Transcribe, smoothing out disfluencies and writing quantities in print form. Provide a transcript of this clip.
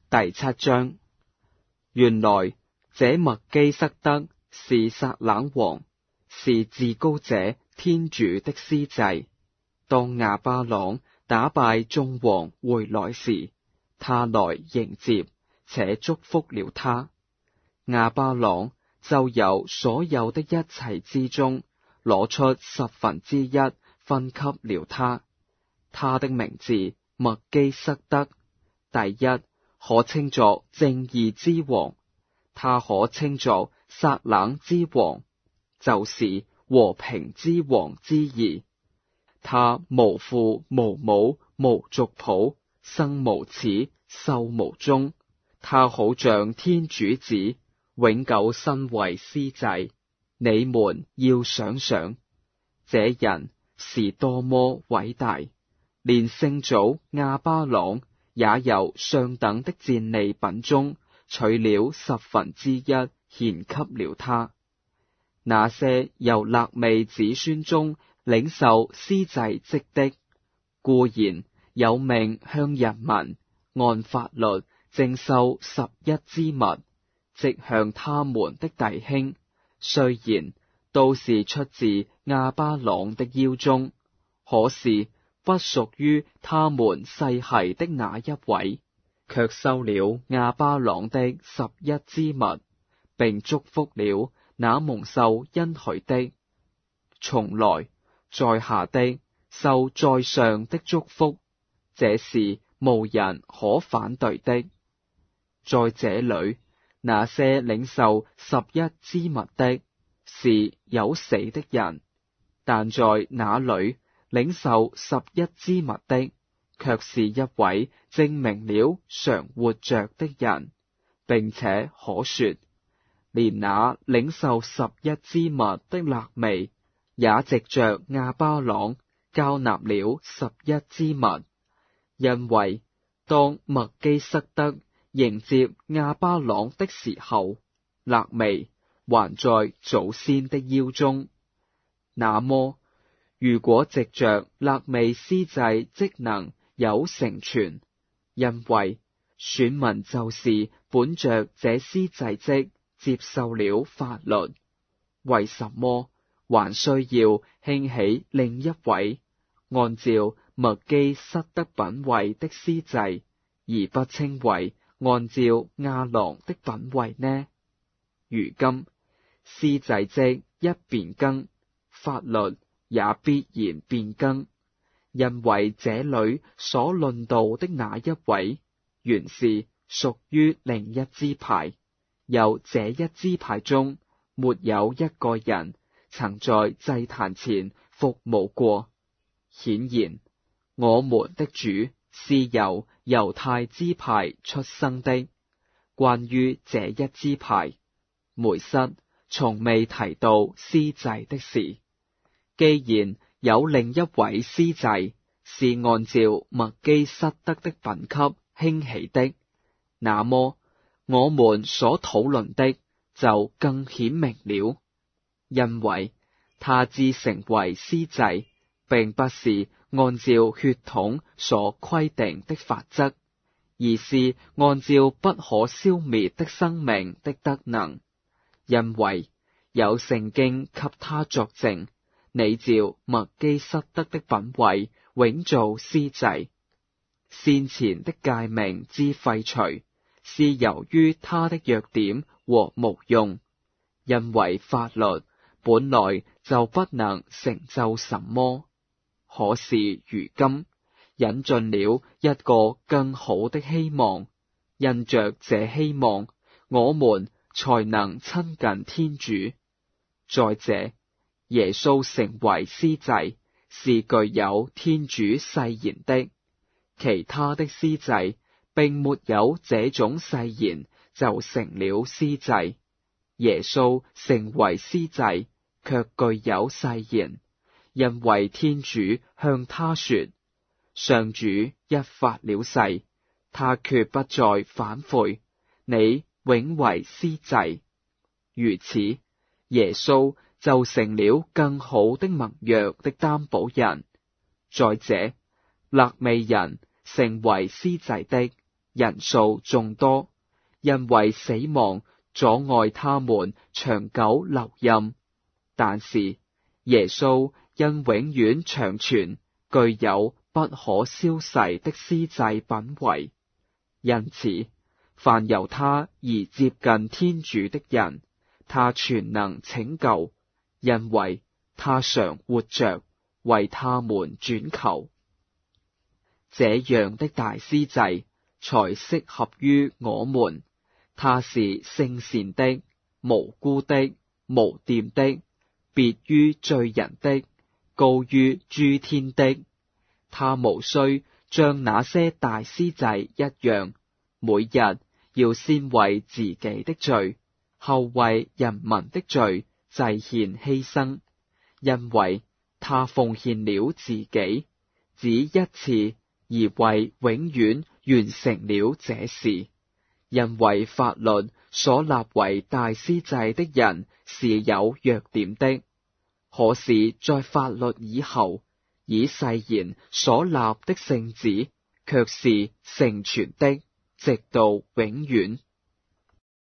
第7章。原來這麥基瑟德是撒冷王，是至高者天主的司祭。當亞巴郎打敗眾王回來時，他來迎接且祝福了他。亞巴郎就由所有的一切之中攞出1/10分給了他。他的名字麥基瑟德，第一可稱作正義之王，他可稱作撒冷之王，就是和平之王之義。他無父無母無族譜，生無始壽無終，他好像天主子，永久身為司祭。你們要想想，這人是多麼偉大，連聖祖亞巴郎也由上等的戰利品中取了1/10獻給了他。那些由肋未子孫中領受司祭職的，固然有命向人民按法律徵收11支物，即向他們的弟兄，雖然都是出自亞巴郎的腰中，可是不屬於他們世系的那一位，卻收了亞巴郎的11支物，並祝福了那蒙受恩許的。從來在下的受在上的祝福，這是無人可反對的。在這裏，那些領受11支物的，是有死的人，但在那裏領受11支物的，卻是一位證明了常活着的人，並且可說，連那領受11支物的肋未，也藉着亞巴郎交納了11支物。因為當麥基瑟德迎接亞巴郎的時候，肋未還在祖先的腰中。那麼，如果藉着肋未司祭職能有成全，因為選民就是本着這司祭職接受了法律，為什麼還需要興起另一位按照麥基瑟德品位的司祭，而不稱為按照亞郎的品位呢？如今司祭職一變更，法律也必然變更，因為這裏所論到的那一位，原是屬於另一支派，由這一支派中沒有一個人曾在祭壇前服務過。顯然，我們的主是由猶太支派出生的。關於這一支派，梅瑟從未提到司祭的事。既然有另一位司祭是按照麥基瑟德的品級興起的，那麼我們所討論的就更顯明了，因為他之成為司祭，並不是按照血統所規定的法則，而是按照不可消滅的生命的德能。因為有聖經給他作證，你照麥基瑟德的品位永做司祭。先前的誡命之廢除，是由於他的弱點和無用，因為法律本來就不能成就什麼。可是如今引進了一個更好的希望，因着這希望，我們才能親近天主。再者，耶穌成為司祭，是具有天主誓言的，其他的司祭並沒有這種誓言就成了司祭。耶穌成為司祭，卻具有誓言，因為天主向他說，上主一發了誓，他決不再反悔，你永為司祭。如此，耶穌就成了更好的盟約的擔保人。再者，肋未人成為司祭的， 人數眾多，因為死亡阻礙他們長久留任。但是耶穌因永遠長存，具有不可消逝的司祭品位，因此凡由他而接近天主的人，他全能拯救，因為他常活着，為他們轉求。這樣的大司祭才適合於我們，他是聖善的、無辜的、無玷的，別於罪人的，高於諸天的。他無須像那些大司祭一樣，每日要先為自己的罪，後為人民的罪祭獻犧牲，因為他奉獻了自己，只一次，而為永遠完成了這事。因為法律所立為大司祭的人是有弱點的，可是在法律以後，以誓言所立的聖子卻是成全的，直到永遠。